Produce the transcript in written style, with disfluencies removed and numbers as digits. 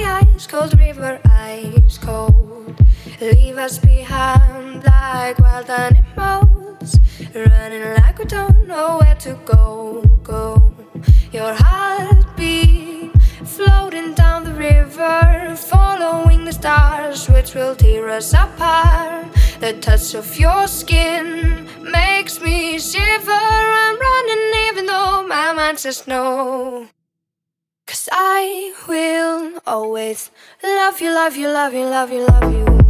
ice cold river, ice cold. Leave us behind like wild animals, running like we don't know where to go, go. Your heartbeat floating down the river, following the stars which will tear us apart. The touch of your skin makes me shiver. I'm running even though my mind says no. 'Cause I will always love you, love you, love you, love you, love you.